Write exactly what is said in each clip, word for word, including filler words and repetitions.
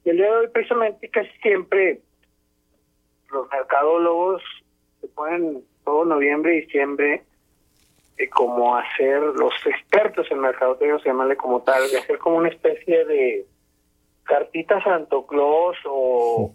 el día de hoy precisamente casi siempre los mercadólogos se ponen todo noviembre y diciembre eh, como hacer, los expertos en mercadotecnia, se llamarle como tal, de hacer como una especie de cartita Santo Claus o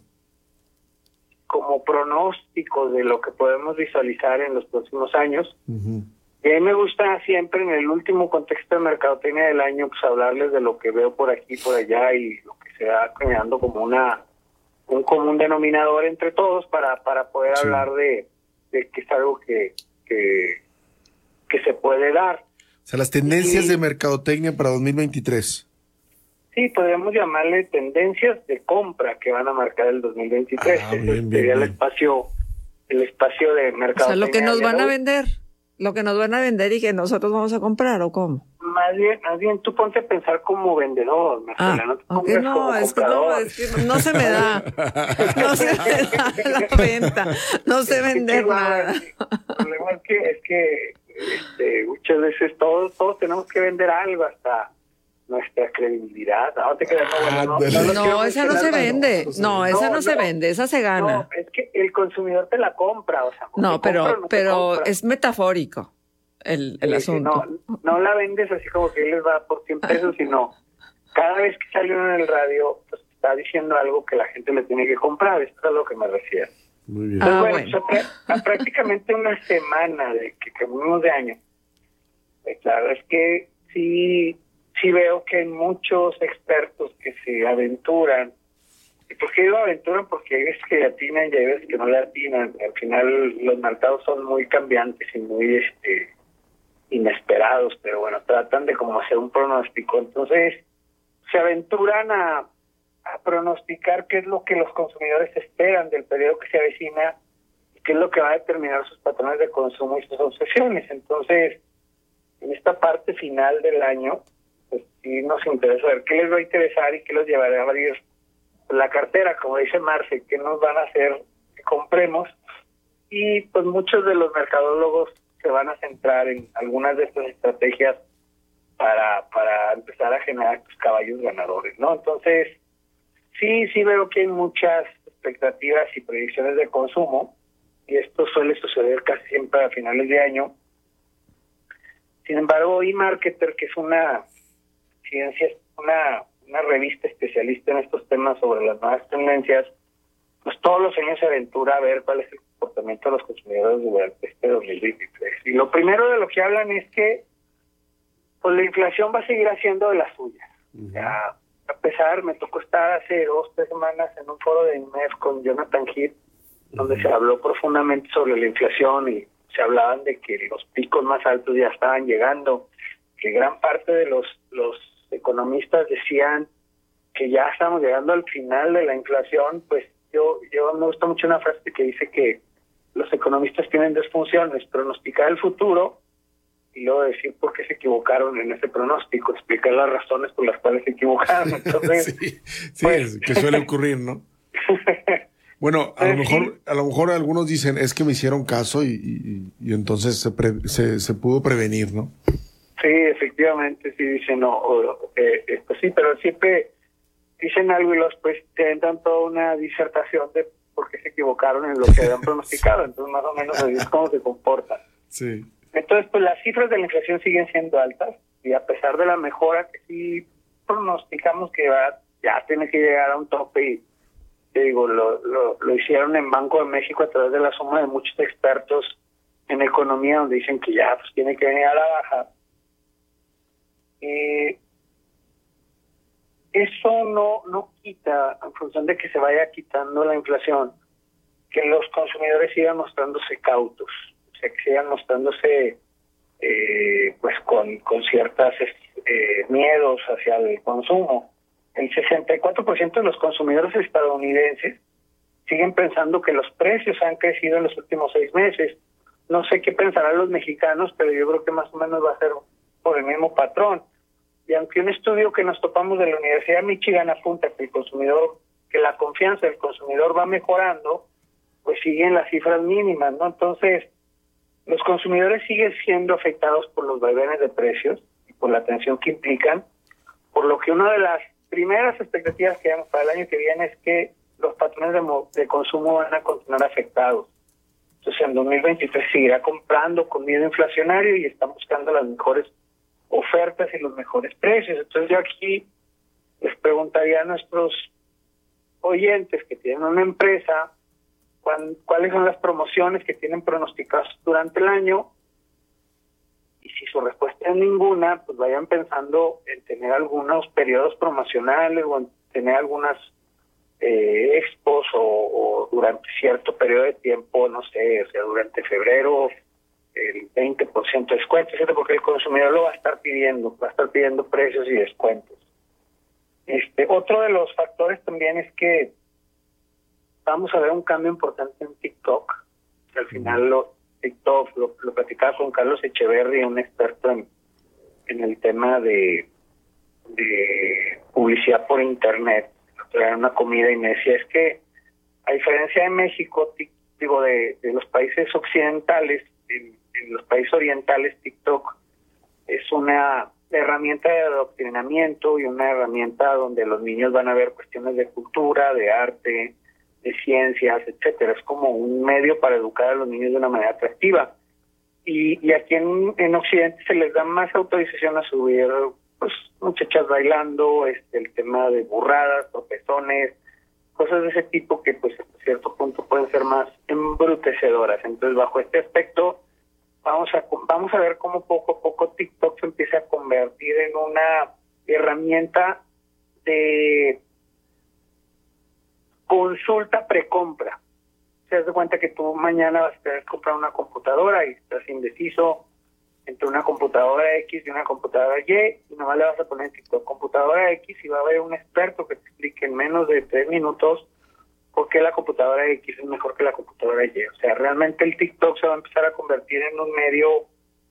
como pronóstico de lo que podemos visualizar en los próximos años. Uh-huh. Y a mí me gusta siempre en el último contexto de mercadotecnia del año pues hablarles de lo que veo por aquí, por allá y lo que se va creando como una un común denominador entre todos para para poder sí. hablar de, de que es algo que, que que se puede dar. O sea, las tendencias y, de mercadotecnia para dos mil veintitrés. Sí, podríamos llamarle tendencias de compra que van a marcar el dos mil veintitrés. Ah, bien, Ese bien, sería bien. el espacio el espacio de mercadotecnia. O sea, lo que nos van a vender, lo que nos van a vender y que nosotros vamos a comprar, ¿o cómo? Más bien, más bien tú ponte a pensar como vendedor, Marcela, ah, no te okay, pongas no, como es que comprador. no, es que no se me da, no se me da la venta, no sé vender nada. El problema es que, es que este, muchas veces todos, todos tenemos que vender algo, hasta nuestra credibilidad. No, te quedas, no, no, no, no, no esa no se vende, no, no esa no, no se vende, esa se gana. No, es que el consumidor te la compra, o sea, no, pero, no pero es metafórico. El, el sí, asunto. No, no la vendes así como que les va por cien pesos, sino cada vez que sale uno en el radio, pues está diciendo algo que la gente le tiene que comprar. Esto es a lo que me refiero. Muy bien. Entonces, ah, bueno, bueno. Pues, a, a prácticamente una semana de que cambiamos de año. Pues, claro, es que sí, sí veo que hay muchos expertos que se aventuran. ¿Y por qué digo aventuran? Porque hay veces que le atinan y hay veces que no le atinan. Al final los mercados son muy cambiantes y muy este inesperados, pero bueno, tratan de como hacer un pronóstico. Entonces, se aventuran a, a pronosticar qué es lo que los consumidores esperan del periodo que se avecina y qué es lo que va a determinar sus patrones de consumo y sus obsesiones. Entonces, en esta parte final del año, pues sí nos interesa ver qué les va a interesar y qué los llevará a abrir la cartera, como dice Marce, qué nos van a hacer que compremos. Y pues muchos de los mercadólogos se van a centrar en algunas de estas estrategias para para empezar a generar tus caballos ganadores, ¿no? Entonces, sí, sí veo que hay muchas expectativas y predicciones de consumo, y esto suele suceder casi siempre a finales de año. Sin embargo, eMarketer, que es una ciencia, una, una revista especialista en estos temas sobre las nuevas tendencias, pues todos los años se aventura a ver cuál es el comportamiento de los consumidores durante este dos mil veintitrés. Y lo primero de lo que hablan es que pues la inflación va a seguir haciendo de las suyas. Uh-huh. O sea, a pesar, me tocó estar hace dos, tres semanas en un foro de I M E F con Jonathan Heath, uh-huh. donde se habló profundamente sobre la inflación y se hablaban de que los picos más altos ya estaban llegando, que gran parte de los, los economistas decían que ya estamos llegando al final de la inflación. Pues yo, yo me gusta mucho una frase que dice que los economistas tienen dos funciones: pronosticar el futuro y luego decir por qué se equivocaron en ese pronóstico, explicar las razones por las cuales se equivocaron. Entonces, sí, sí pues, que suele ocurrir, ¿no? Bueno, a lo mejor a lo mejor algunos dicen, es que me hicieron caso y, y, y entonces se, pre, se se pudo prevenir, ¿no? Sí, efectivamente, sí dicen, no, o, eh, esto sí, pero siempre dicen algo y los pues te dan toda una disertación de por qué se equivocaron en lo que habían pronosticado. Entonces, más o menos así es cómo se comportan. Sí. Entonces, pues las cifras de la inflación siguen siendo altas, y a pesar de la mejora que sí pronosticamos que va, ya tiene que llegar a un tope, y te digo, lo, lo, lo hicieron en Banco de México a través de la suma de muchos expertos en economía, donde dicen que ya pues tiene que venir a la baja. Eh, eso no, no quita, en función de que se vaya quitando la inflación, que los consumidores sigan mostrándose cautos, o sea, que sigan mostrándose eh, pues con, con ciertos eh, miedos hacia el consumo. El sesenta y cuatro por ciento de los consumidores estadounidenses siguen pensando que los precios han crecido en los últimos seis meses. No sé qué pensarán los mexicanos, pero yo creo que más o menos va a ser por el mismo patrón. Y aunque un estudio que nos topamos de la Universidad de Michigan apunta que el consumidor, que la confianza del consumidor va mejorando, pues siguen las cifras mínimas, ¿no? Entonces, los consumidores siguen siendo afectados por los vaivenes de precios y por la tensión que implican, por lo que una de las primeras expectativas que tenemos para el año que viene es que los patrones de, mo- de consumo van a continuar afectados. Entonces, en dos mil veintitrés seguirá comprando con miedo inflacionario y están buscando las mejores ofertas y los mejores precios. Entonces, yo aquí les preguntaría a nuestros oyentes que tienen una empresa, cuán, cuáles son las promociones que tienen pronosticadas durante el año, y si su respuesta es ninguna, pues vayan pensando en tener algunos periodos promocionales o en tener algunas eh, expos o, o durante cierto periodo de tiempo, no sé, o sea, durante febrero el veinte por ciento de descuento, ¿cierto? Porque el consumidor lo va a estar pidiendo, va a estar pidiendo precios y descuentos. Este, otro de los factores también es que vamos a ver un cambio importante en TikTok. Al final lo, TikTok lo, lo platicaba con Carlos Echeverry, un experto en, en el tema de, de publicidad por internet. Era una comida y me decía, es que a diferencia de México, tic, digo, de, de los países occidentales, en, en los países orientales, TikTok es una herramienta de adoctrinamiento y una herramienta donde los niños van a ver cuestiones de cultura, de arte, de ciencias, etcétera. Es como un medio para educar a los niños de una manera atractiva. Y, y aquí en, en Occidente se les da más autorización a subir, pues, muchachas bailando, este, el tema de burradas, tropezones, cosas de ese tipo que, pues, hasta cierto punto pueden ser más embrutecedoras. Entonces, bajo este aspecto, vamos a vamos a ver cómo poco a poco TikTok se empieza a convertir en una herramienta de consulta precompra. Se das cuenta que tú mañana vas a tener que comprar una computadora y estás indeciso entre una computadora X y una computadora Y, y nomás le vas a poner en TikTok computadora X y va a haber un experto que te explique en menos de tres minutos por qué la computadora X es mejor que la computadora Y. O sea, realmente el TikTok se va a empezar a convertir en un medio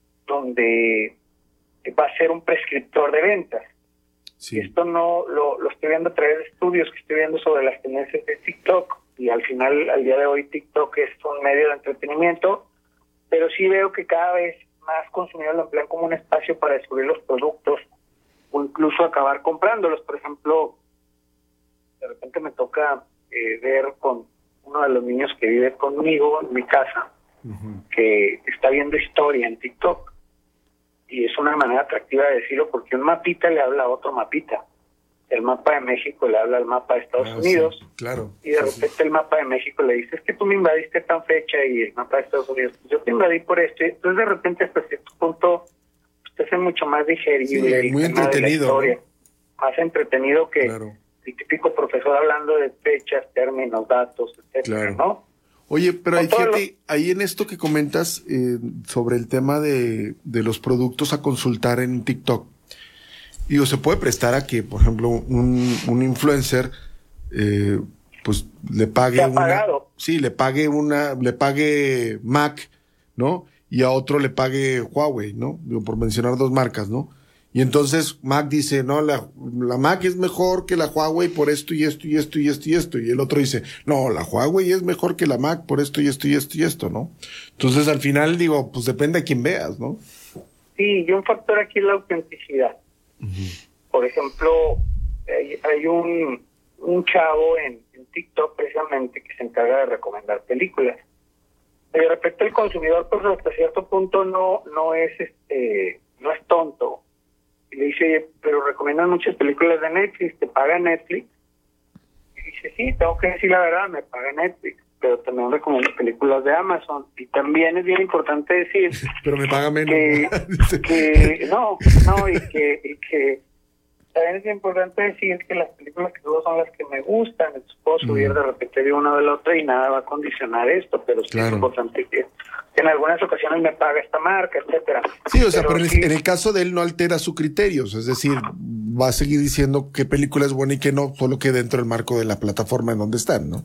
donde va a ser un prescriptor de ventas. Sí. Esto no lo, lo estoy viendo a través de estudios que estoy viendo sobre las tendencias de TikTok, y al final, al día de hoy, TikTok es un medio de entretenimiento, pero sí veo que cada vez más consumidores lo emplean como un espacio para descubrir los productos o incluso acabar comprándolos. Por ejemplo, de repente me toca eh, ver con uno de los niños que vive conmigo en mi casa, uh-huh, que está viendo historia en TikTok. Y es una manera atractiva de decirlo porque un mapita le habla a otro mapita. El mapa de México le habla al mapa de Estados ah, Unidos. Sí, claro. Y de sí, repente sí. el mapa de México le dice, es que tú me invadiste tan fecha, y el mapa de Estados Unidos, pues yo te invadí por esto. Entonces de repente hasta cierto punto usted es mucho más digerible. Sí, muy entretenido, ¿no? Más entretenido que claro. El típico profesor hablando de fechas, términos, datos, etcétera, claro. ¿no? Oye, pero hay, fíjate, lo... ahí en esto que comentas eh, sobre el tema de, de los productos a consultar en TikTok, digo, se puede prestar a que, por ejemplo, un, un influencer, eh, pues le pague una, sí, le pague una, le pague Mac, ¿no? Y a otro le pague Huawei, ¿no? Digo, por mencionar dos marcas, ¿no? Y entonces Mac dice, no, la, la Mac es mejor que la Huawei por esto y esto y esto y esto y esto. Y el otro dice, no, la Huawei es mejor que la Mac por esto y esto y esto y esto, ¿no? Entonces al final digo, pues depende a quién veas, ¿no? Sí, y un factor aquí es la autenticidad. Uh-huh. Por ejemplo, hay, hay un, un chavo en, en TikTok precisamente que se encarga de recomendar películas. De repente el consumidor, pues hasta cierto punto no, no es este, no es tonto. Y le dice, oye, pero recomiendan muchas películas de Netflix, ¿te paga Netflix? Y dice, sí, tengo que decir la verdad, me paga Netflix, pero también recomiendo películas de Amazon. Y también es bien importante decir... pero me paga menos. Que, que no, no, y que, y que también es importante decir que las películas que luego son las que me gustan, entonces puedo subir mm. de repente de una o de la otra y nada va a condicionar esto, pero sí claro. Es importante que en algunas ocasiones me paga esta marca, etcétera. Sí, o sea, pero, pero en, sí, el, en el caso de él no altera sus criterios, es decir, va a seguir diciendo qué película es buena y qué no, solo que dentro del marco de la plataforma en donde están, ¿no?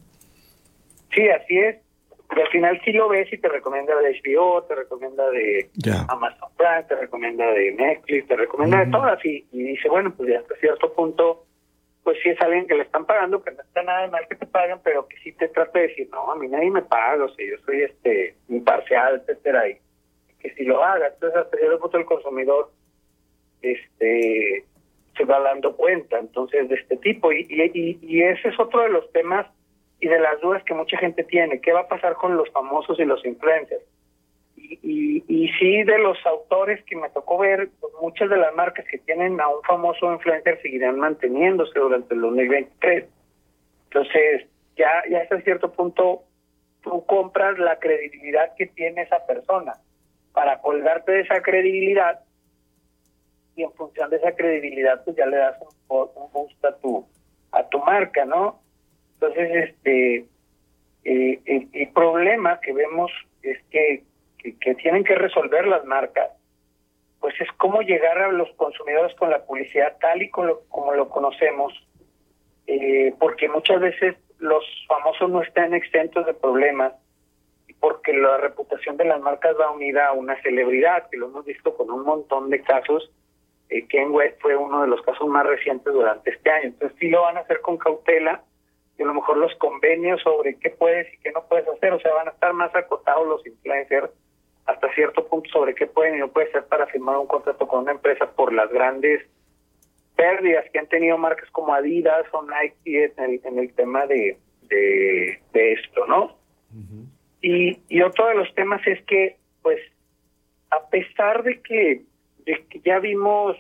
Sí, así es. Y al final sí lo ves y te recomienda de H B O, te recomienda de yeah. Amazon Prime, te recomienda de Netflix, te recomienda mm-hmm. de todas, y, y dice, bueno, pues ya hasta cierto punto, pues sí es alguien que le están pagando, que no está nada de mal que te paguen, pero que sí te trata de decir, no, a mí nadie me paga, o sea, yo soy este imparcial, etcétera, y que si lo haga. Entonces hasta cierto punto el consumidor este se va dando cuenta, entonces, de este tipo. Y, y, y ese es otro de los temas y de las dudas que mucha gente tiene. ¿Qué va a pasar con los famosos y los influencers? Y, y, y sí, de los autores que me tocó ver, pues muchas de las marcas que tienen a un famoso influencer seguirán manteniéndose durante el dos mil veintitrés. Entonces, ya, ya hasta cierto punto, tú compras la credibilidad que tiene esa persona para colgarte de esa credibilidad, y en función de esa credibilidad pues ya le das un, un boost a tu a tu marca, ¿no? Entonces, este eh, el, el problema que vemos es que, que, que tienen que resolver las marcas, pues es cómo llegar a los consumidores con la publicidad tal y como lo, como lo conocemos, eh, porque muchas veces los famosos no están exentos de problemas, porque la reputación de las marcas va unida a una celebridad, que lo hemos visto con un montón de casos. Eh, Kanye West fue uno de los casos más recientes durante este año. Entonces sí lo van a hacer con cautela, y a lo mejor los convenios sobre qué puedes y qué no puedes hacer, o sea, van a estar más acotados los influencers hasta cierto punto sobre qué pueden y no pueden hacer para firmar un contrato con una empresa por las grandes pérdidas que han tenido marcas como Adidas o Nike en el, en el tema de, de, de esto, ¿no? Uh-huh. Y, y otro de los temas es que, pues, a pesar de que, de que ya vimos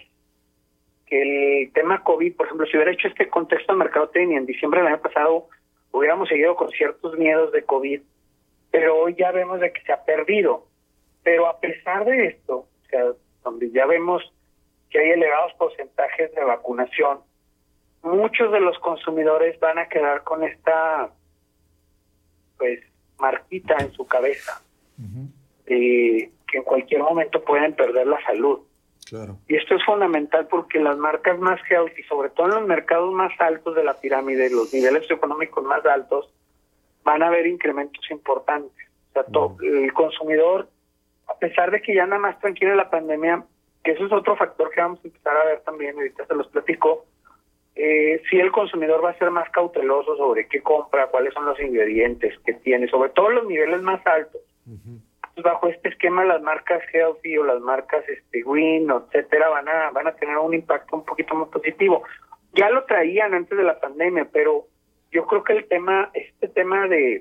que el tema COVID, por ejemplo, si hubiera hecho este contexto de mercadotecnia en diciembre del año pasado, hubiéramos seguido con ciertos miedos de COVID, pero hoy ya vemos de que se ha perdido. Pero a pesar de esto, o sea, donde ya vemos que hay elevados porcentajes de vacunación, muchos de los consumidores van a quedar con esta, pues, marquita en su cabeza, uh-huh. eh, que en cualquier momento pueden perder la salud. Claro. Y esto es fundamental porque las marcas más healthy, sobre todo en los mercados más altos de la pirámide, los niveles económicos más altos, van a haber incrementos importantes. O sea, todo, uh-huh. el consumidor, a pesar de que ya nada más tranquila la pandemia, que eso es otro factor que vamos a empezar a ver también, ahorita se los platico, eh, sí el consumidor va a ser más cauteloso sobre qué compra, cuáles son los ingredientes que tiene, sobre todo los niveles más altos. Uh-huh. Pues bajo este esquema las marcas healthy o las marcas este green, etcétera, van a van a tener un impacto un poquito más positivo. Ya lo traían antes de la pandemia, pero yo creo que el tema, este tema de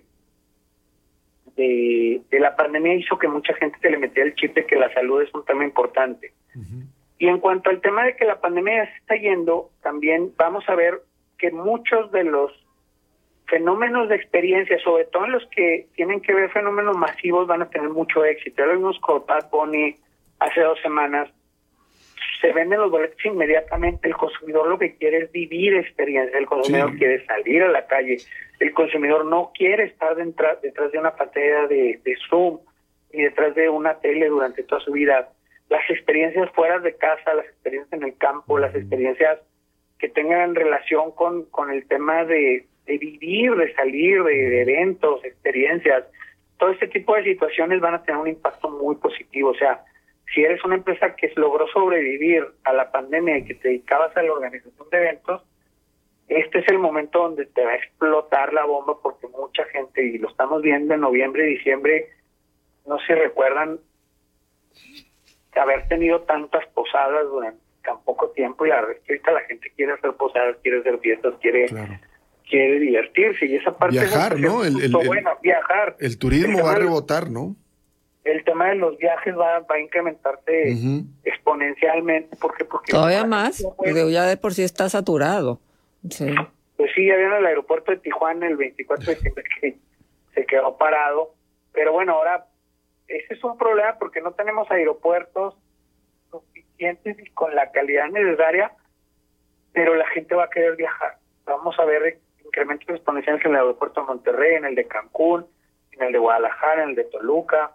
de, de la pandemia hizo que mucha gente se le metiera el chip de que la salud es un tema importante. Uh-huh. Y en cuanto al tema de que la pandemia ya se está yendo, también vamos a ver que muchos de los fenómenos de experiencia, sobre todo en los que tienen que ver fenómenos masivos, van a tener mucho éxito. Ya lo vimos con Bad Bunny hace dos semanas. Se venden los boletos inmediatamente. El consumidor lo que quiere es vivir experiencia. El consumidor sí. quiere salir a la calle. El consumidor no quiere estar detrás, detrás de una pantalla de, de Zoom ni detrás de una tele durante toda su vida. Las experiencias fuera de casa, las experiencias en el campo, las experiencias que tengan relación con, con el tema de de vivir, de salir, de, de eventos, experiencias, todo este tipo de situaciones van a tener un impacto muy positivo. O sea, si eres una empresa que logró sobrevivir a la pandemia y que te dedicabas a la organización de eventos, este es el momento donde te va a explotar la bomba, porque mucha gente, y lo estamos viendo en noviembre y diciembre, no se recuerdan haber tenido tantas posadas durante tan poco tiempo, y ahorita la gente quiere hacer posadas, quiere hacer fiestas, quiere... Claro. quiere divertirse, y esa parte viajar, ¿no? El, el, bueno, viajar. El turismo el va a rebotar, ¿no? El tema de los viajes va, va a incrementarse uh-huh. exponencialmente. ¿Por qué? Porque todavía más, porque ya de por sí está saturado. Sí. Pues sí, ya vieron el aeropuerto de Tijuana el veinticuatro de diciembre que se quedó parado, pero bueno, ahora ese es un problema porque no tenemos aeropuertos suficientes y con la calidad necesaria, pero la gente va a querer viajar. Vamos a ver incrementos exponenciales en el aeropuerto de Monterrey, en el de Cancún, en el de Guadalajara, en el de Toluca,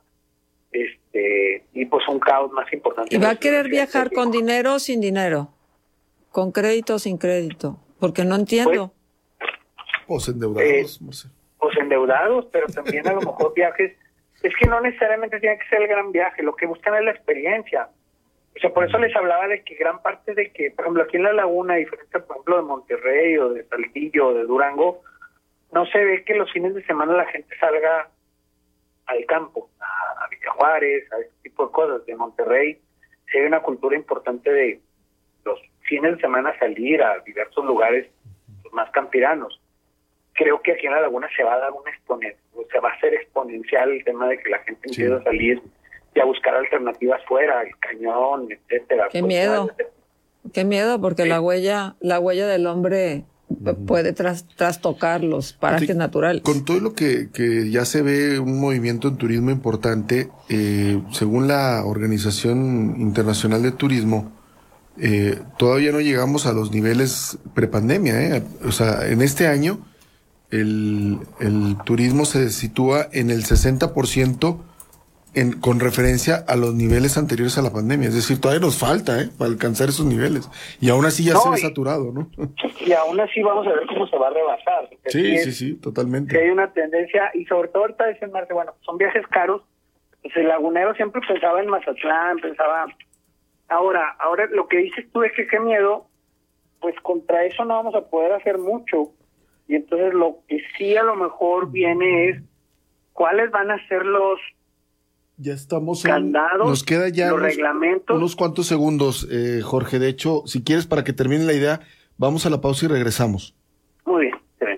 este y pues un caos más importante. ¿Y va a querer viajar con dinero o sin dinero? ¿Con crédito o sin crédito? Porque no entiendo. Pues, pues endeudados, eh, no sé. Pues endeudados, pero también a lo mejor viajes. Es que no necesariamente tiene que ser el gran viaje, lo que buscan es la experiencia. O sea, por eso les hablaba de que gran parte de que, por ejemplo, aquí en La Laguna, diferente, por ejemplo, de Monterrey o de Saltillo o de Durango, no se ve que los fines de semana la gente salga al campo, a, a Villa Juárez, a ese tipo de cosas. De Monterrey se ve una cultura importante de los fines de semana salir a diversos lugares más campiranos. Creo que aquí en la laguna se va a dar un exponente, o sea, va a ser exponencial el tema de que la gente sí. empiece a salir y a buscar alternativas fuera, el cañón, etcétera. Qué miedo, etcétera. Qué miedo, porque sí. la huella, la huella del hombre puede tras, trastocar los parajes sí, naturales. Con todo lo que, que ya se ve un movimiento en turismo importante, eh, según la Organización Internacional de Turismo, eh, todavía no llegamos a los niveles prepandemia, ¿eh? O sea, en este año el, el turismo se sitúa en el sesenta por ciento en, con referencia a los niveles anteriores a la pandemia. Es decir, todavía nos falta, ¿eh? Para alcanzar esos niveles. Y aún así ya no, se ve y, saturado, ¿no? Y aún así vamos a ver cómo se va a rebasar. Sí, sí, sí, totalmente. Que hay una tendencia, y sobre todo ahorita dicen, Marce, bueno, son viajes caros. Pues el lagunero siempre pensaba en Mazatlán, pensaba... Ahora, ahora lo que dices tú es que qué miedo, pues contra eso no vamos a poder hacer mucho. Y entonces lo que sí a lo mejor viene es cuáles van a ser los ya estamos candados, en, nos queda ya los unos, reglamentos. Unos cuantos segundos, eh, Jorge. De hecho, si quieres, para que termine la idea, vamos a la pausa y regresamos. Muy bien. bien.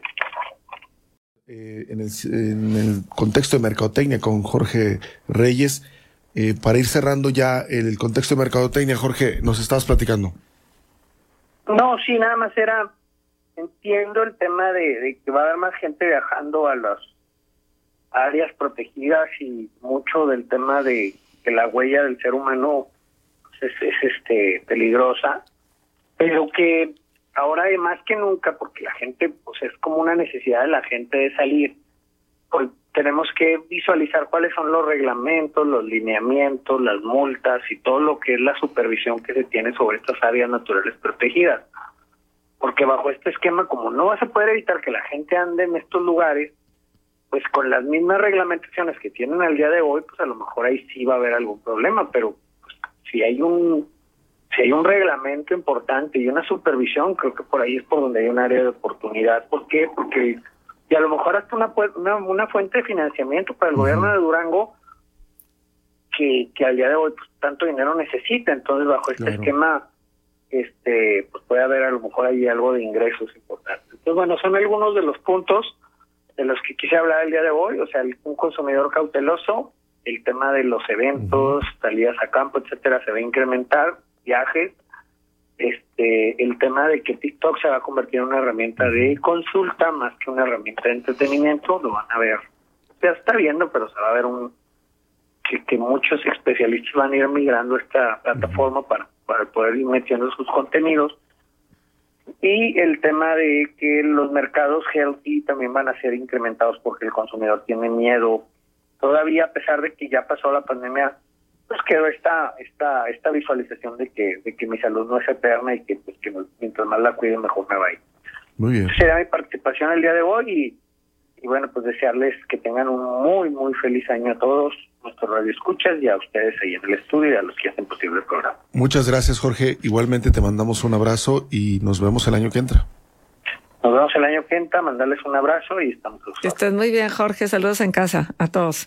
Eh, en, el, en el contexto de mercadotecnia con Jorge Reyes, eh, para ir cerrando ya el contexto de mercadotecnia, Jorge, nos estabas platicando. No, sí, nada más era, entiendo el tema de, de que va a haber más gente viajando a las áreas protegidas y mucho del tema de que la huella del ser humano pues, es, es este peligrosa, pero que ahora más que nunca, porque la gente, pues es como una necesidad de la gente de salir, pues tenemos que visualizar cuáles son los reglamentos, los lineamientos, las multas y todo lo que es la supervisión que se tiene sobre estas áreas naturales protegidas. Porque bajo este esquema, como no vas a poder evitar que la gente ande en estos lugares, pues con las mismas reglamentaciones que tienen al día de hoy, pues a lo mejor ahí sí va a haber algún problema, pero pues, si hay un si hay un reglamento importante y una supervisión, creo que por ahí es por donde hay un área de oportunidad. ¿Por qué? Porque y a lo mejor hasta una una, una fuente de financiamiento para el uh-huh. gobierno de Durango que, que al día de hoy pues, tanto dinero necesita. Entonces bajo este claro. esquema este pues puede haber a lo mejor ahí algo de ingresos importantes. Entonces bueno, son algunos de los puntos de los que quise hablar el día de hoy, o sea, el, un consumidor cauteloso, el tema de los eventos, uh-huh. salidas a campo, etcétera, se va a incrementar, viajes, este, el tema de que TikTok se va a convertir en una herramienta uh-huh. de consulta más que una herramienta de entretenimiento, lo van a ver, ya está viendo, pero se va a ver un que, que muchos especialistas van a ir migrando esta plataforma uh-huh. para, para poder ir metiendo sus contenidos. Y el tema de que los mercados healthy también van a ser incrementados porque el consumidor tiene miedo. Todavía, a pesar de que ya pasó la pandemia, pues quedó esta esta esta visualización de que de que mi salud no es eterna y que pues que mientras más la cuide mejor me va a ir. Muy bien. Será mi participación el día de hoy y, y bueno, pues desearles que tengan un muy, muy feliz año a todos nuestros radioescuchas y a ustedes ahí en el estudio y a los que hacen posible el programa. Muchas gracias, Jorge. Igualmente te mandamos un abrazo y nos vemos el año que entra. Nos vemos el año que entra, mandarles un abrazo y estamos. Que estés muy bien, Jorge. Saludos en casa a todos.